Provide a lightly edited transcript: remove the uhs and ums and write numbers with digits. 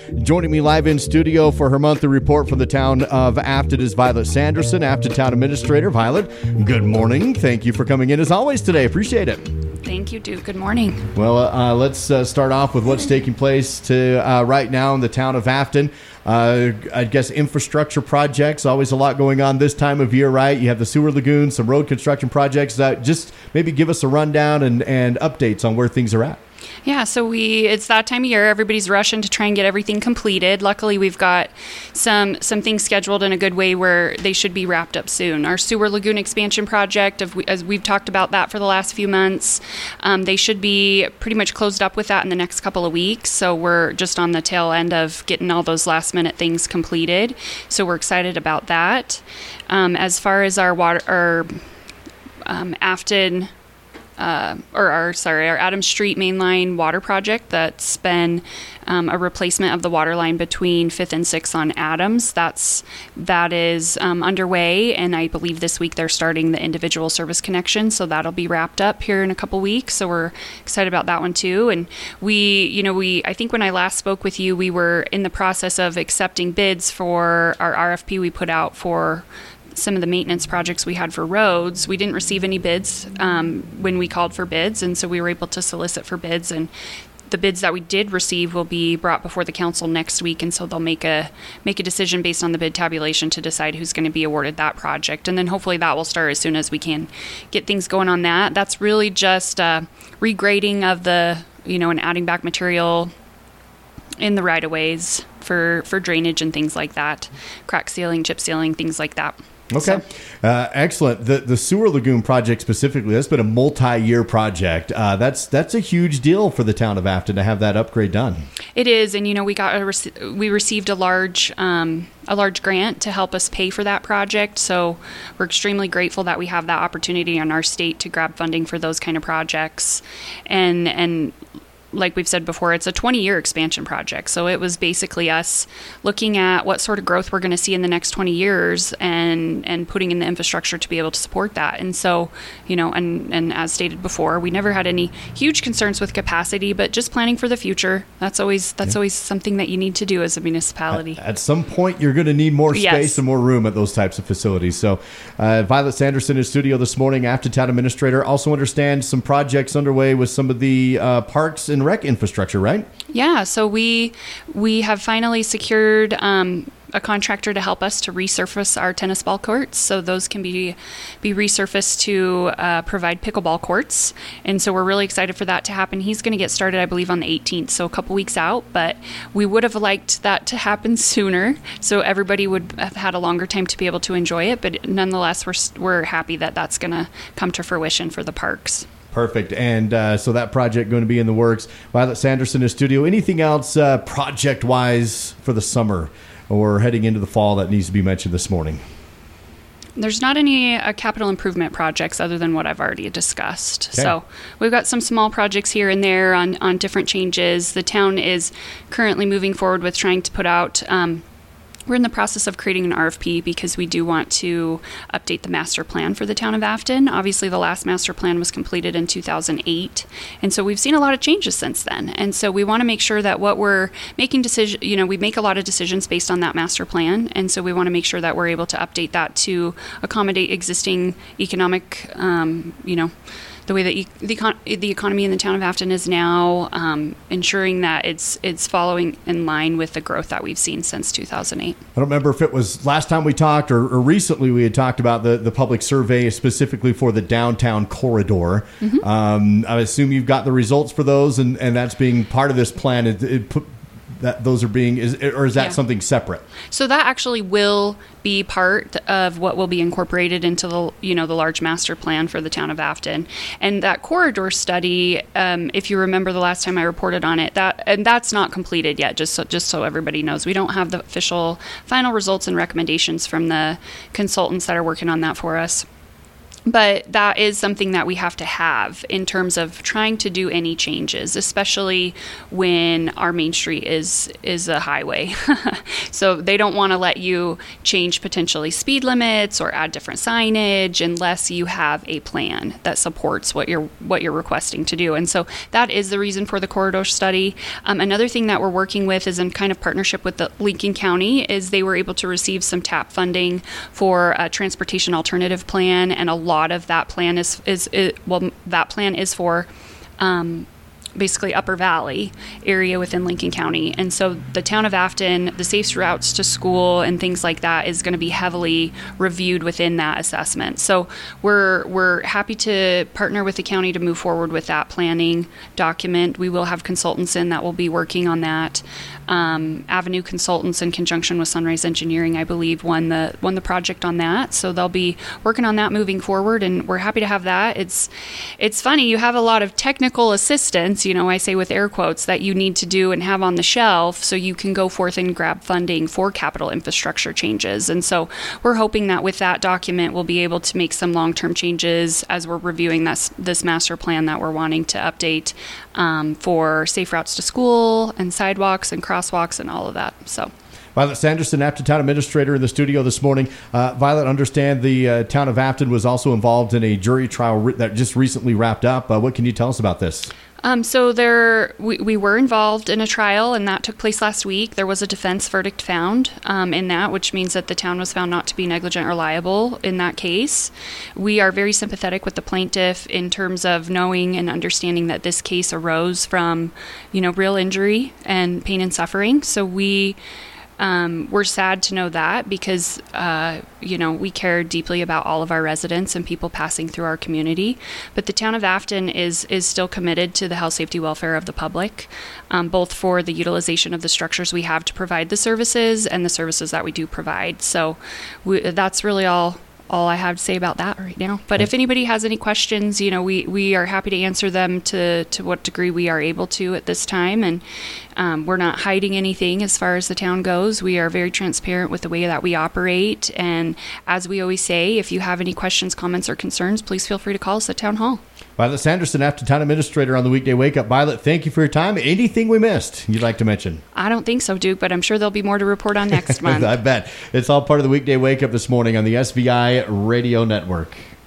Joining me live in studio for her monthly report from the town of Afton is Violet Sanderson, Afton Town Administrator. Violet, good morning. Thank you for coming in as always today. Appreciate it. Thank you, Duke. Good morning. Well, let's start off with what's taking place right now in the town of Afton. I guess infrastructure projects, always a lot going on this time of year, right? You have the sewer lagoon, some road construction projects. Just maybe give us a rundown and updates on where things are at. Yeah, so it's that time of year. Everybody's rushing to try and get everything completed. Luckily, we've got some things scheduled in a good way where they should be wrapped up soon. Our sewer lagoon expansion project, as we've talked about that for the last few months, they should be pretty much closed up with that in the next couple of weeks. So we're just on the tail end of getting all those last minute things completed. So we're excited about that. As far as our Afton... our Adams Street Mainline water project, that's been a replacement of the water line between 5th and 6th on Adams. That is underway, and I believe this week they're starting the individual service connection, so that'll be wrapped up here in a couple weeks. So we're excited about that one too. And I think when I last spoke with you, we were in the process of accepting bids for our RFP we put out for some of the maintenance projects we had for roads. We didn't receive any bids when we called for bids, and so we were able to solicit for bids, and the bids that we did receive will be brought before the council next week, and so they'll make a decision based on the bid tabulation to decide who's going to be awarded that project. And then hopefully that will start as soon as we can get things going on that. That's really just regrading of and adding back material in the right-of-ways for drainage and things like that, crack sealing, chip sealing, things like that. Okay. Excellent. The sewer lagoon project specifically, that's been a multi-year project. That's a huge deal for the town of Afton to have that upgrade done. It is. And, we received a large grant to help us pay for that project. So we're extremely grateful that we have that opportunity in our state to grab funding for those kind of projects. And like we've said before, it's a 20-year expansion project. So it was basically us looking at what sort of growth we're going to see in the next 20 years and putting in the infrastructure to be able to support that. And so, and as stated before, we never had any huge concerns with capacity, but just planning for the future. That's always something that you need to do as a municipality. At some point, you're going to need more space and more room at those types of facilities. So Violet Sanderson in studio this morning, Afton Town Administrator. Also understand some projects underway with some of the parks and rec infrastructure, right? Yeah, so we have finally secured a contractor to help us to resurface our tennis ball courts. So those can be resurfaced to provide pickleball courts. And so we're really excited for that to happen. He's going to get started, I believe, on the 18th, so a couple weeks out. But we would have liked that to happen sooner, so everybody would have had a longer time to be able to enjoy it. But nonetheless, we're happy that that's going to come to fruition for the parks. Perfect. And so that project going to be in the works. Violet Sanderson in studio. Anything else project-wise for the summer or heading into the fall that needs to be mentioned this morning? There's not any capital improvement projects other than what I've already discussed. Okay. So we've got some small projects here and there on different changes. The town is currently moving forward with trying to put out... We're in the process of creating an RFP because we do want to update the master plan for the town of Afton. Obviously, the last master plan was completed in 2008, and so we've seen a lot of changes since then. And so we want to make sure that what we're making we make a lot of decisions based on that master plan, and so we want to make sure that we're able to update that to accommodate existing economic, the way that the economy in the town of Afton is now, ensuring that it's following in line with the growth that we've seen since 2008. I don't remember if it was last time we talked or recently we had talked about the public survey specifically for the downtown corridor. Mm-hmm. I assume you've got the results for those, and that's being part of this plan. That those are being is that something separate? So that actually will be part of what will be incorporated into the large master plan for the town of Afton. And that corridor study, if you remember the last time I reported on it, that's not completed yet. Just so everybody knows, we don't have the official final results and recommendations from the consultants that are working on that for us. But that is something that we have to have in terms of trying to do any changes, especially when our main street is a highway. So they don't want to let you change potentially speed limits or add different signage unless you have a plan that supports what you're requesting to do. And so that is the reason for the corridor study. Another thing that we're working with is in kind of partnership with the Lincoln County is they were able to receive some TAP funding for a transportation alternative plan, and a lot of that plan that plan is for basically Upper Valley area within Lincoln County. And so the town of Afton, the safe routes to school and things like that is going to be heavily reviewed within that assessment. So we're happy to partner with the county to move forward with that planning document. We will have consultants in that will be working on that. Avenue Consultants in conjunction with Sunrise Engineering, I believe, won the project on that. So they'll be working on that moving forward, and we're happy to have that. It's funny, you have a lot of technical assistance, I say with air quotes, that you need to do and have on the shelf so you can go forth and grab funding for capital infrastructure changes. And so we're hoping that with that document, we'll be able to make some long-term changes as we're reviewing this master plan that we're wanting to update for safe routes to school and sidewalks and crosswalks and all of that. So Violet Sanderson, Afton Town Administrator, in the studio this morning. Violet, understand the town of Afton was also involved in a jury trial that just recently wrapped up. What can you tell us about this? So we were involved in a trial, and that took place last week. There was a defense verdict found in that, which means that the town was found not to be negligent or liable in that case. We are very sympathetic with the plaintiff in terms of knowing and understanding that this case arose from, real injury and pain and suffering. So we're sad to know that because, we care deeply about all of our residents and people passing through our community. But the town of Afton is still committed to the health, safety, welfare of the public, both for the utilization of the structures we have to provide the services and the services that we do provide. So that's really all I have to say about that right now. But if anybody has any questions, we are happy to answer them to what degree we are able to at this time. And we're not hiding anything as far as the town goes. We are very transparent with the way that we operate. And as we always say, if you have any questions, comments, or concerns, please feel free to call us at Town Hall. Violet Sanderson, Afton Town Administrator on the Weekday Wake Up. Violet, thank you for your time. Anything we missed you'd like to mention? I don't think so, Duke, but I'm sure there'll be more to report on next month. I bet. It's all part of the Weekday Wake Up this morning on the SVI Radio Network.